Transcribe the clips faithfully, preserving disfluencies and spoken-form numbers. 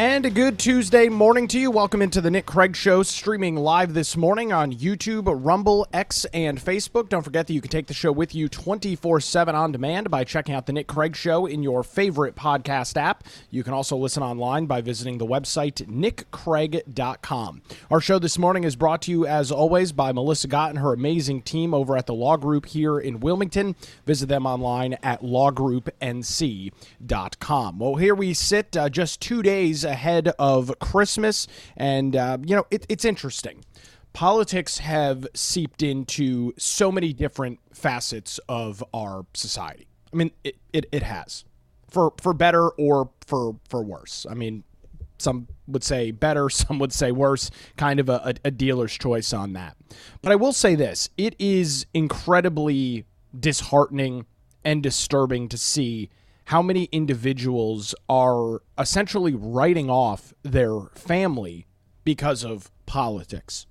And a good Tuesday morning to you. Welcome into the Nick Craig Show, streaming live this morning on YouTube, Rumble, X, and Facebook. Don't forget that you can take the show with you twenty-four seven on demand by checking out the Nick Craig Show in your favorite podcast app. You can also listen online by visiting the website nick craig dot com. Our show this morning is brought to you, as always, by Melissa Gott and her amazing team over at the Law Group here in Wilmington. Visit them online at law group n c dot com. Well, here we sit uh, just two days ahead of Christmas, and uh, you know it, it's interesting. Politics have seeped into so many different facets of our society. I mean, it, it, it has, for for better or for for worse. I mean, some would say better, some would say worse. Kind of a, a, a dealer's choice on that. But I will say this: it is incredibly disheartening and disturbing to see how many individuals are essentially writing off their family because of politics.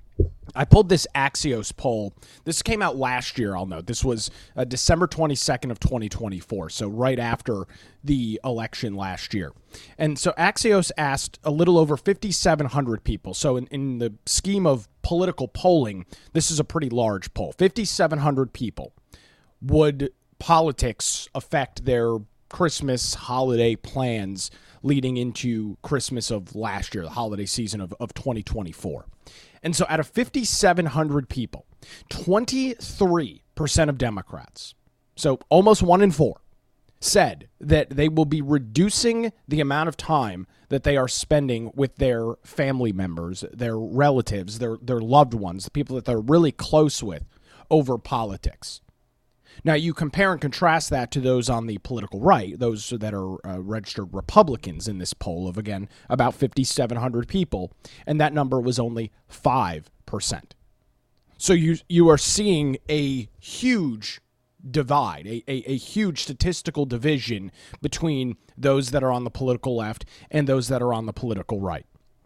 I pulled this Axios poll. This came out last year, I'll note. This was uh, December twenty-second of twenty twenty-four, so right after the election last year. And so Axios asked a little over fifty-seven hundred people. So in, in the scheme of political polling, this is a pretty large poll. fifty-seven hundred people. Would politics affect their Christmas holiday plans leading into Christmas of last year, the holiday season of, of twenty twenty-four. And so out of fifty-seven hundred people, twenty-three percent of Democrats, so almost one in four, said that they will be reducing the amount of time that they are spending with their family members, their relatives, their, their loved ones, the people that they're really close with, over politics. Now, you compare and contrast that to those on the political right, those that are uh, registered Republicans in this poll of, again, about fifty-seven hundred people, and that number was only five percent. So you you are seeing a huge divide, a, a, a huge statistical division between those that are on the political left and those that are on the political right.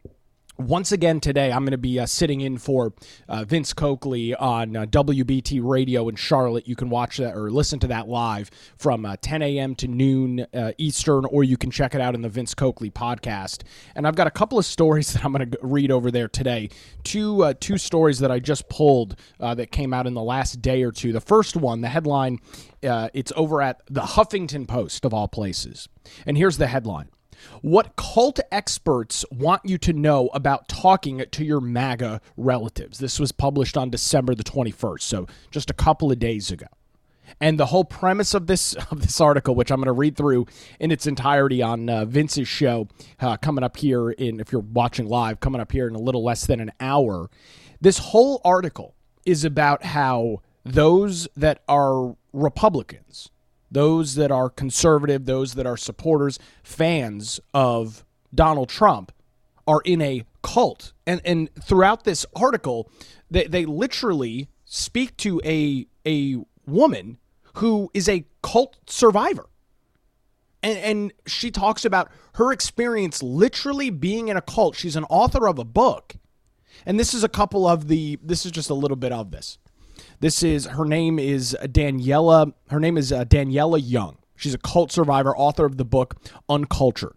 Once again today, I'm going to be uh, sitting in for uh, Vince Coakley on uh, W B T Radio in Charlotte. You can watch that or listen to that live from uh, ten a.m. to noon uh, Eastern, or you can check it out in the Vince Coakley podcast. And I've got a couple of stories that I'm going to read over there today. Two uh, two stories that I just pulled uh, that came out in the last day or two. The first one, the headline, uh, it's over at the Huffington Post, of all places. And here's the headline. What cult experts want you to know about talking to your MAGA relatives. This was published on December the twenty-first, so just a couple of days ago. And the whole premise of this of this article, which I'm going to read through in its entirety on uh, Vince's show, uh, coming up here in, if you're watching live, coming up here in a little less than an hour. This whole article is about how those that are Republicans, those that are conservative, those that are supporters, fans of Donald Trump, are in a cult. And and throughout this article, they, they literally speak to a a woman who is a cult survivor. And, and she talks about her experience literally being in a cult. She's an author of a book. And this is a couple of the, this is just a little bit of this. This is, her name is Daniela, her name is uh, Daniela Young. She's a cult survivor, author of the book Uncultured.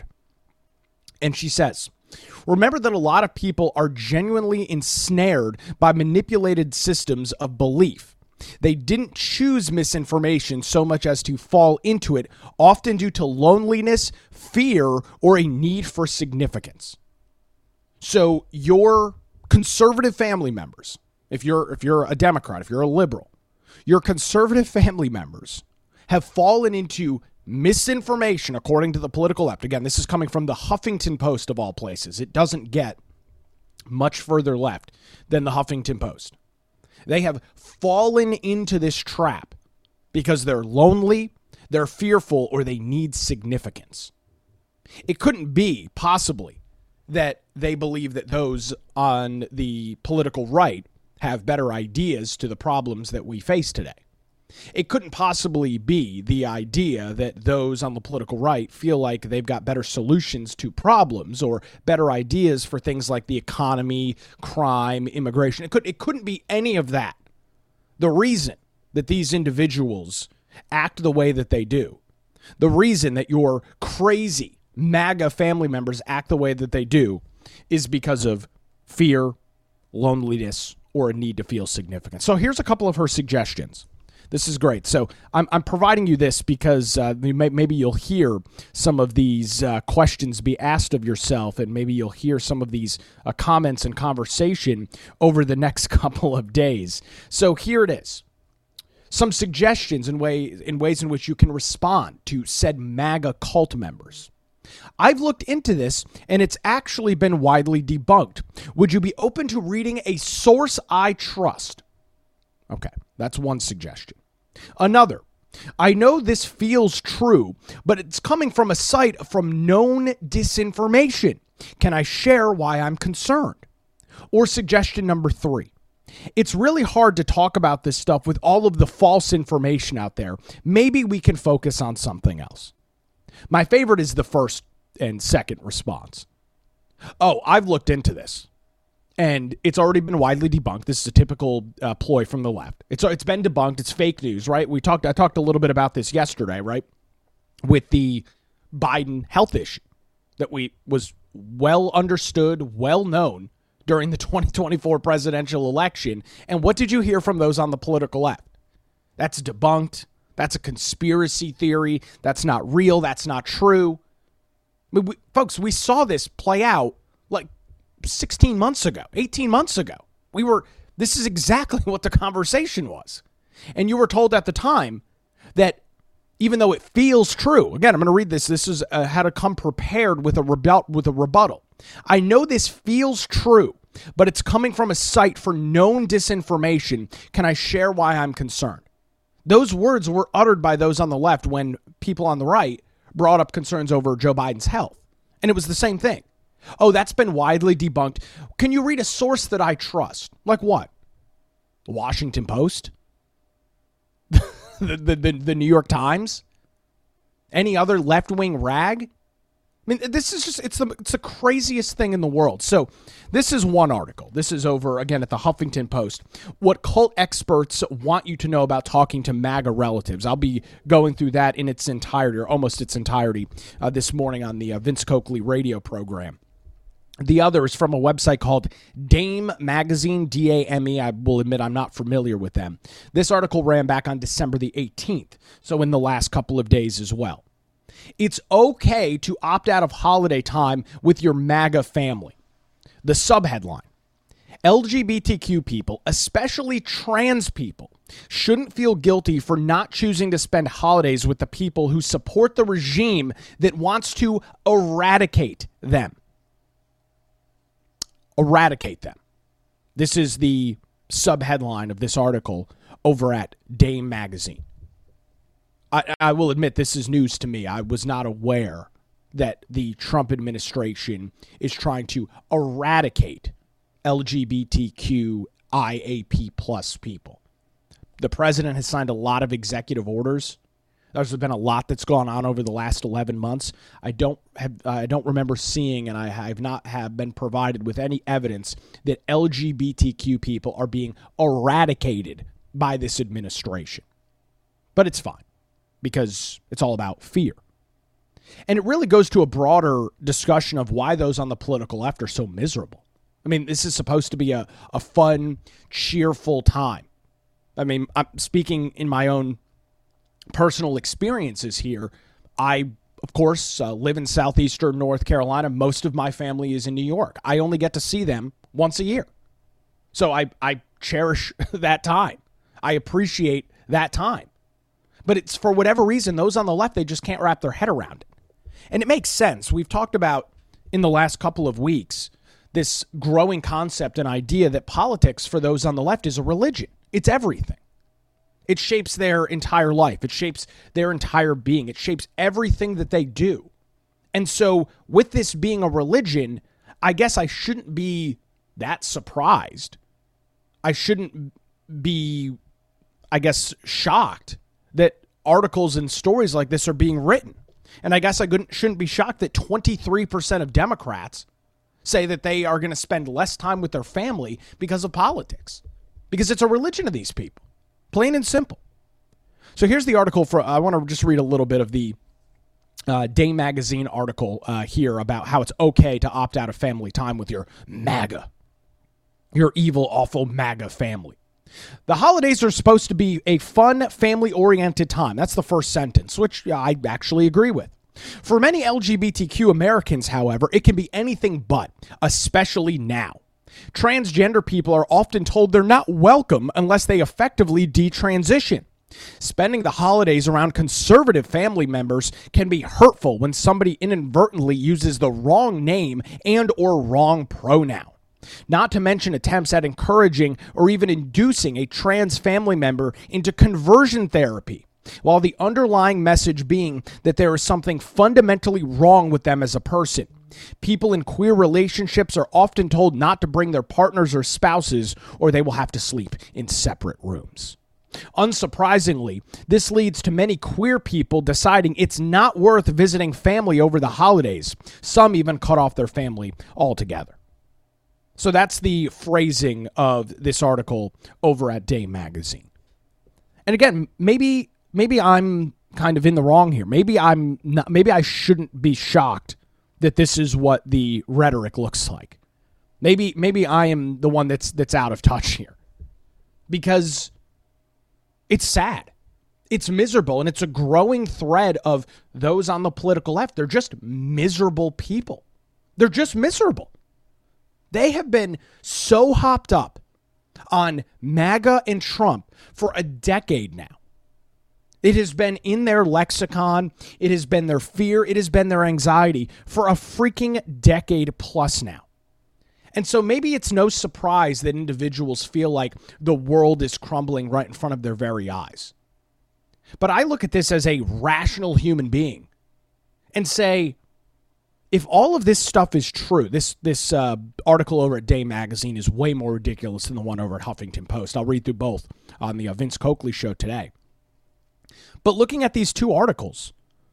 And she says, remember that a lot of people are genuinely ensnared by manipulated systems of belief. They didn't choose misinformation so much as to fall into it, often due to loneliness, fear, or a need for significance. So your conservative family members, If you're if you're a Democrat, if you're a liberal, your conservative family members have fallen into misinformation according to the political left. Again, this is coming from the Huffington Post of all places. It doesn't get much further left than the Huffington Post. They have fallen into this trap because they're lonely, they're fearful, or they need significance. It couldn't be possibly that they believe that those on the political right have better ideas to the problems that we face today. It couldn't possibly be the idea that those on the political right feel like they've got better solutions to problems or better ideas for things like the economy, crime, immigration. It could, it couldn't be any of that. The reason that these individuals act the way that they do, the reason that your crazy MAGA family members act the way that they do is because of fear, loneliness, or a need to feel significant. So here's a couple of her suggestions. This is great. So I'm, I'm providing you this because uh, you may, maybe you'll hear some of these uh, questions be asked of yourself, and maybe you'll hear some of these uh, comments and conversation over the next couple of days. So here it is. Some suggestions in, way, in ways in which you can respond to said MAGA cult members. I've looked into this, and it's actually been widely debunked. Would you be open to reading a source I trust? Okay, that's one suggestion. Another, I know this feels true, but it's coming from a site from known disinformation. Can I share why I'm concerned? Or suggestion number three, it's really hard to talk about this stuff with all of the false information out there. Maybe we can focus on something else. My favorite is the first and second response. Oh, I've looked into this, and it's already been widely debunked. This is a typical uh, ploy from the left. It's it's been debunked. It's fake news, right? We talked. I talked a little bit about this yesterday, right, with the Biden health issue that we was well understood, well known during the twenty twenty-four presidential election. And what did you hear from those on the political left? That's debunked. That's a conspiracy theory. That's not real. That's not true. I mean, we, folks, we saw this play out like sixteen months ago, eighteen months ago. We were, this is exactly what the conversation was. And you were told at the time that even though it feels true, again, I'm going to read this. This is uh, how to come prepared with a rebut with a rebuttal. I know this feels true, but it's coming from a site for known disinformation. Can I share why I'm concerned? Those words were uttered by those on the left when people on the right brought up concerns over Joe Biden's health. And it was the same thing. Oh, that's been widely debunked. Can you read a source that I trust? Like what? The Washington Post? the, the, the, the New York Times? Any other left-wing rag? I mean, this is just, it's the, it's the craziest thing in the world. So this is one article. This is over, again, at the Huffington Post. What cult experts want you to know about talking to MAGA relatives. I'll be going through that in its entirety, or almost its entirety, uh, this morning on the uh, Vince Coakley radio program. The other is from a website called Dame Magazine, D A M E. I will admit I'm not familiar with them. This article ran back on December the eighteenth, so in the last couple of days as well. It's okay to opt out of holiday time with your MAGA family. The subheadline, L G B T Q people, especially trans people, shouldn't feel guilty for not choosing to spend holidays with the people who support the regime that wants to eradicate them. Eradicate them. This is the subheadline of this article over at Dame Magazine. I, I will admit this is news to me. I was not aware that the Trump administration is trying to eradicate L G B T Q I A P plus people. The president has signed a lot of executive orders. There's been a lot that's gone on over the last eleven months. I don't have, I don't remember seeing, and I have not have been provided with any evidence that L G B T Q people are being eradicated by this administration. But it's fine, because it's all about fear. And it really goes to a broader discussion of why those on the political left are so miserable. I mean, this is supposed to be a, a fun, cheerful time. I mean, I'm speaking in my own personal experiences here. I, of course, uh, live in southeastern North Carolina. Most of my family is in New York. I only get to see them once a year. So I, I cherish that time. I appreciate that time. But it's for whatever reason, those on the left, they just can't wrap their head around it. And it makes sense. We've talked about in the last couple of weeks this growing concept and idea that politics for those on the left is a religion. It's everything. It shapes their entire life. It shapes their entire being. It shapes everything that they do. And so with this being a religion, I guess I shouldn't be that surprised. I shouldn't be, I guess, shocked that articles and stories like this are being written. And I guess I couldn't, shouldn't be shocked that twenty-three percent of Democrats say that they are going to spend less time with their family because of politics. Because it's a religion of these people. Plain and simple. So here's the article for, I want to just read a little bit of the uh, Day Magazine article uh, here about how it's okay to opt out of family time with your MAGA, your evil, awful MAGA family. The holidays are supposed to be a fun, family-oriented time. That's the first sentence, which I actually agree with. For many L G B T Q Americans, however, it can be anything but, especially now. Transgender people are often told they're not welcome unless they effectively detransition. Spending the holidays around conservative family members can be hurtful when somebody inadvertently uses the wrong name and or wrong pronoun. Not to mention attempts at encouraging or even inducing a trans family member into conversion therapy, while the underlying message being that there is something fundamentally wrong with them as a person. People in queer relationships are often told not to bring their partners or spouses, or they will have to sleep in separate rooms. Unsurprisingly, this leads to many queer people deciding it's not worth visiting family over the holidays. Some even cut off their family altogether. So that's the phrasing of this article over at Day Magazine. And again, maybe maybe I'm kind of in the wrong here. Maybe I'm not, maybe I shouldn't be shocked that this is what the rhetoric looks like. Maybe maybe I am the one that's that's out of touch here. Because it's sad. It's miserable, and it's a growing thread of those on the political left. They're just miserable people. They're just miserable. They have been so hopped up on MAGA and Trump for a decade now. It has been in their lexicon. It has been their fear. It has been their anxiety for a freaking decade plus now. And so maybe it's no surprise that individuals feel like the world is crumbling right in front of their very eyes. But I look at this as a rational human being and say, if all of this stuff is true, this this uh, article over at Day Magazine is way more ridiculous than the one over at Huffington Post. I'll read through both on the uh, Vince Coakley show today. But looking at these two articles,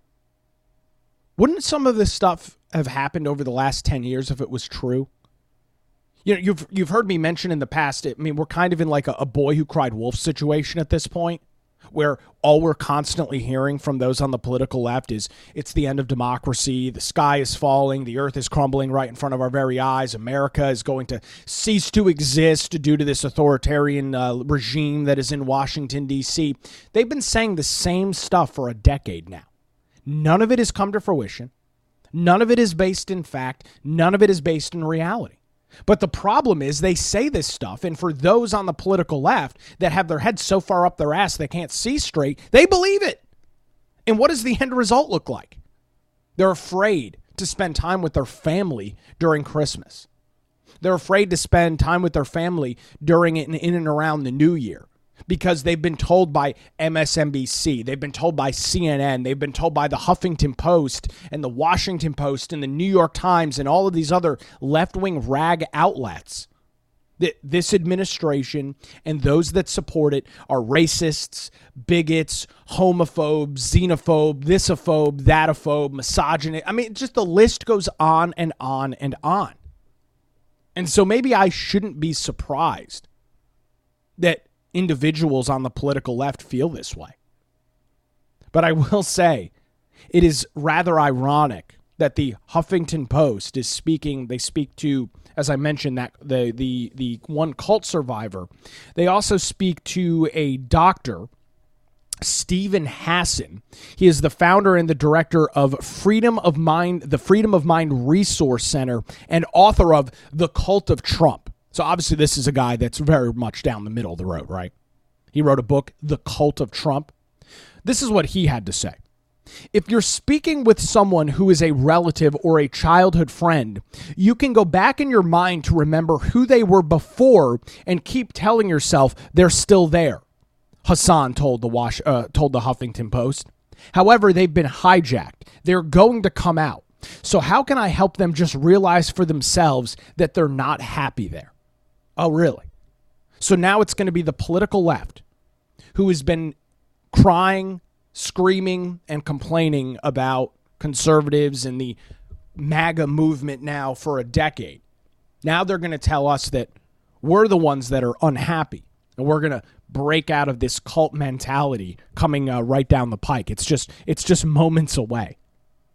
wouldn't some of this stuff have happened over the last ten years if it was true? You know, you've you've heard me mention in the past, I mean, we're kind of in like a, a boy who cried wolf situation at this point, where all we're constantly hearing from those on the political left is it's the end of democracy, the sky is falling, the earth is crumbling right in front of our very eyes, America is going to cease to exist due to this authoritarian uh, regime that is in Washington, D C. They've been saying the same stuff for a decade now. None of it has come to fruition. None of it is based in fact. None of it is based in reality. But the problem is they say this stuff, and for those on the political left that have their heads so far up their ass they can't see straight, they believe it. And what does the end result look like? They're afraid to spend time with their family during Christmas. They're afraid to spend time with their family during it and in and around the new year, because they've been told by M S N B C, they've been told by C N N, they've been told by the Huffington Post and the Washington Post and the New York Times and all of these other left-wing rag outlets that this administration and those that support it are racists, bigots, homophobes, xenophobe, thisophobe, thatophobe, misogynist. I mean, just the list goes on and on and on. And so maybe I shouldn't be surprised that individuals on the political left feel this way. But I will say, it is rather ironic that the Huffington Post is speaking, they speak to, as I mentioned, that the the the one cult survivor. They also speak to a doctor, Stephen Hassan. He is the founder and the director of Freedom of Mind, the Freedom of Mind Resource Center, and author of The Cult of Trump. So obviously this is a guy that's very much down the middle of the road, right? He wrote a book, The Cult of Trump. This is what he had to say. If you're speaking with someone who is a relative or a childhood friend, you can go back in your mind to remember who they were before and keep telling yourself they're still there, Hassan told the Wash, uh, told the Huffington Post. However, they've been hijacked. They're going to come out. So how can I help them just realize for themselves that they're not happy there? Oh, really? So now it's going to be the political left who has been crying, screaming, and complaining about conservatives and the MAGA movement now for a decade. Now they're going to tell us that we're the ones that are unhappy, and we're going to break out of this cult mentality coming uh, right down the pike. It's just, it's just moments away.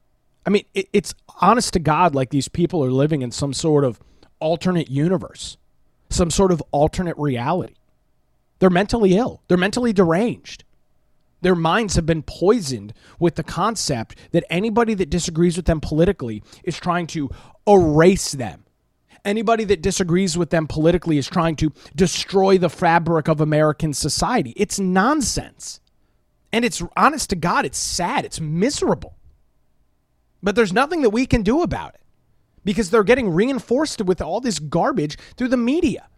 I mean, it, it's honest to God like these people are living in some sort of alternate universe, some sort of alternate reality. They're mentally ill. They're mentally deranged. Their minds have been poisoned with the concept that anybody that disagrees with them politically is trying to erase them. Anybody that disagrees with them politically is trying to destroy the fabric of American society. It's nonsense. And it's honest to God, it's sad. It's miserable. But there's nothing that we can do about it because they're getting reinforced with all this garbage through the media.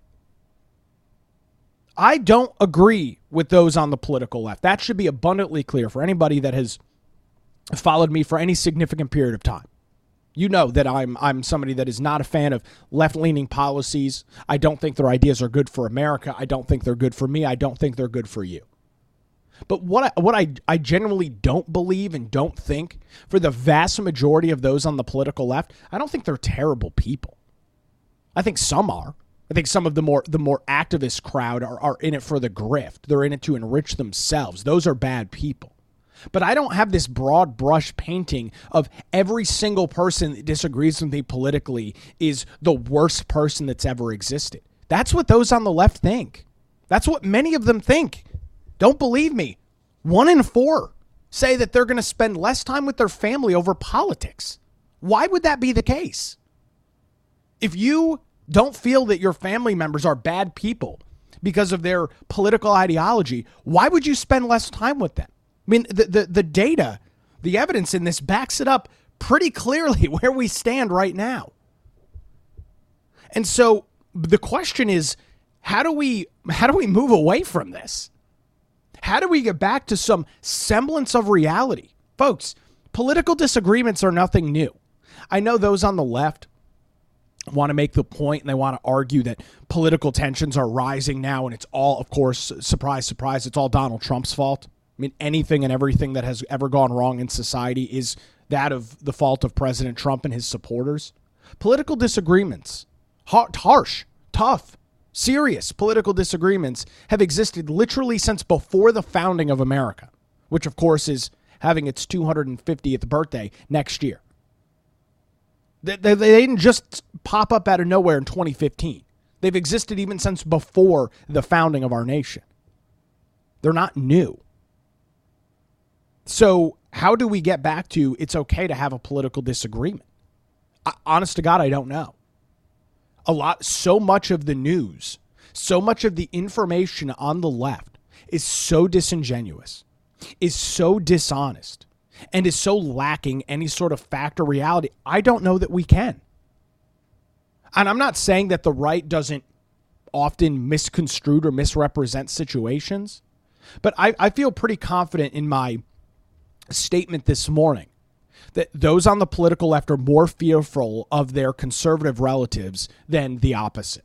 I don't agree with those on the political left. That should be abundantly clear for anybody that has followed me for any significant period of time. You know that I'm I'm somebody that is not a fan of left-leaning policies. I don't think their ideas are good for America. I don't think they're good for me. I don't think they're good for you. But what I, what I, I genuinely don't believe and don't think for the vast majority of those on the political left, I don't think they're terrible people. I think some are. I think some of the more the more activist crowd are, are in it for the grift. They're in it to enrich themselves. Those are bad people. But I don't have this broad brush painting of every single person that disagrees with me politically is the worst person that's ever existed. That's what those on the left think. That's what many of them think. Don't believe me. One in four say that they're going to spend less time with their family over politics. Why would that be the case? If you don't feel that your family members are bad people because of their political ideology, why would you spend less time with them? I mean, the, the, the data, the evidence in this backs it up pretty clearly where we stand right now. And so the question is, how do we how do we move away from this? How do we get back to some semblance of reality? Folks, political disagreements are nothing new. I know those on the left want to make the point and they want to argue that political tensions are rising now and it's all, of course, surprise, surprise, it's all Donald Trump's fault. I mean, anything and everything that has ever gone wrong in society is that of the fault of President Trump and his supporters. Political disagreements, harsh, tough, serious political disagreements have existed literally since before the founding of America, which, of course, is having its two hundred fiftieth birthday next year. They, they, they didn't just pop up out of nowhere in twenty fifteen. They've existed even since before the founding of our nation. They're not new. So how do we get back to it's okay to have a political disagreement? I, honest to God, I don't know. A lot, so much of the news, so much of the information on the left is so disingenuous, is so dishonest, and is so lacking any sort of fact or reality. I don't know that we can. And I'm not saying that the right doesn't often misconstrue or misrepresent situations, but I, I feel pretty confident in my statement this morning that those on the political left are more fearful of their conservative relatives than the opposite.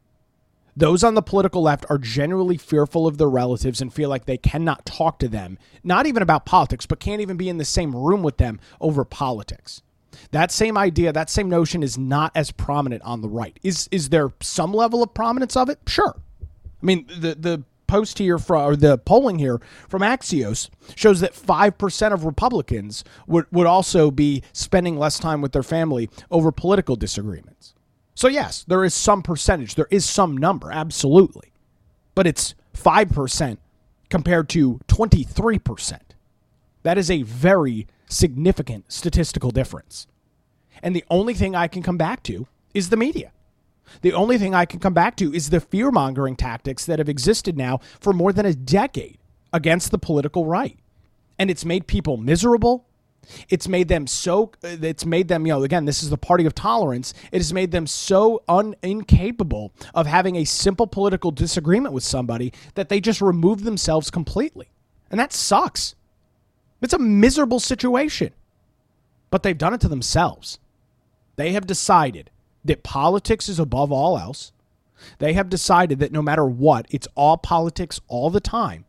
Those on the political left are generally fearful of their relatives and feel like they cannot talk to them, not even about politics, but can't even be in the same room with them over politics. That same idea, that same notion is not as prominent on the right. Is is there some level of prominence of it? Sure. I mean, the the post here from, or the polling here from Axios shows that five percent of Republicans would, would also be spending less time with their family over political disagreements. So yes, there is some percentage, there is some number, absolutely. But it's five percent compared to twenty-three percent. That is a very significant statistical difference. And the only thing I can come back to is the media. The only thing I can come back to is the fear-mongering tactics that have existed now for more than a decade against the political right. And it's made people miserable. It's made them so, it's made them, you know, again, this is the party of tolerance. It has made them so un, incapable of having a simple political disagreement with somebody that they just remove themselves completely. And that sucks. It's a miserable situation. But they've done it to themselves. They have decided that politics is above all else. They have decided that no matter what, it's all politics all the time.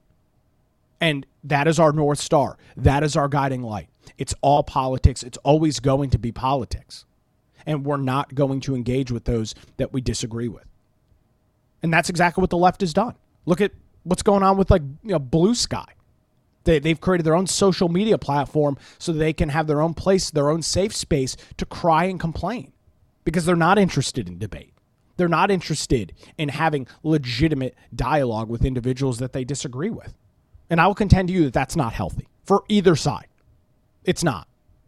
And that is our North Star. That is our guiding light. It's all politics. It's always going to be politics. And we're not going to engage with those that we disagree with. And that's exactly what the left has done. Look at what's going on with, like, you know, Blue Sky. They, they've created their own social media platform so that they can have their own place, their own safe space to cry and complain because they're not interested in debate. They're not interested in having legitimate dialogue with individuals that they disagree with. And I will contend to you that that's not healthy for either side. It's not.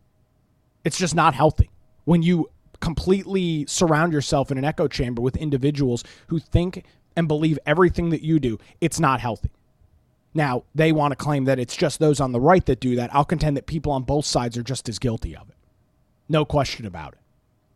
It's just not healthy when you completely surround yourself in an echo chamber with individuals who think and believe everything that you do. It's not healthy. Now, they want to claim that it's just those on the right that do that. I'll contend that people on both sides are just as guilty of it. No question about it.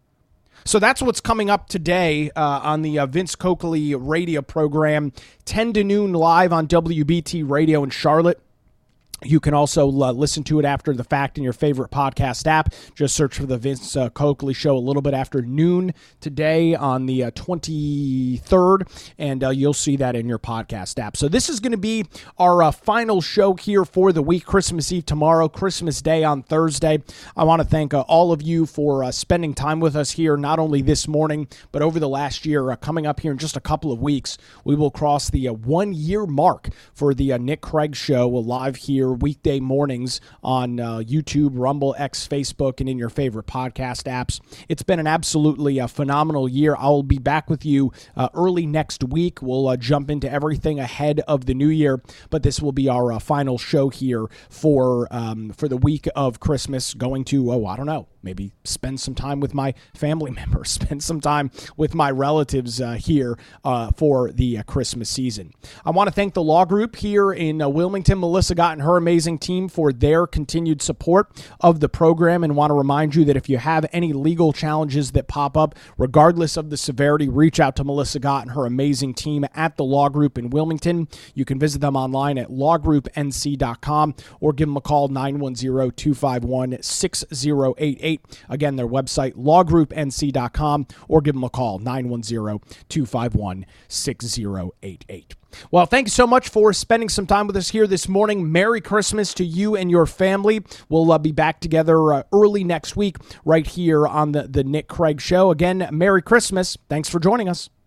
So that's what's coming up today uh, on the uh, Vince Coakley radio program, ten to noon live on W B T Radio in Charlotte. You can also uh, listen to it after the fact in your favorite podcast app. Just search for the Vince uh, Coakley Show a little bit after noon today on the uh, twenty-third, and uh, you'll see that in your podcast app. So this is going to be our uh, final show here for the week, Christmas Eve tomorrow, Christmas Day on Thursday. I want to thank uh, all of you for uh, spending time with us here, not only this morning, but over the last year. Uh, coming up here in just a couple of weeks, we will cross the uh, one-year mark for the uh, Nick Craig Show live here weekday mornings on uh, YouTube, Rumble, X, Facebook, and in your favorite podcast apps. It's been an absolutely uh, phenomenal year. I'll be back with you uh, early next week. We'll uh, jump into everything ahead of the new year, but this will be our uh, final show here for um, for the week of Christmas. Going to, oh, I don't know, maybe spend some time with my family members, spend some time with my relatives uh, here uh, for the uh, Christmas season. I want to thank the law group here in uh, Wilmington, Melissa Gott and her amazing team, for their continued support of the program, and want to remind you that if you have any legal challenges that pop up, regardless of the severity, reach out to Melissa Gott and her amazing team at the law group in Wilmington. You can visit them online at law group n c dot com or give them a call, nine one zero, two five one, six zero eight eight. Again, their website, law group n c dot com, or give them a call, nine one zero, two five one, six zero eight eight. Well, thank you so much for spending some time with us here this morning. Merry Christmas to you and your family. We'll uh, be back together uh, early next week right here on the, the Nick Craig Show. Again, Merry Christmas. Thanks for joining us.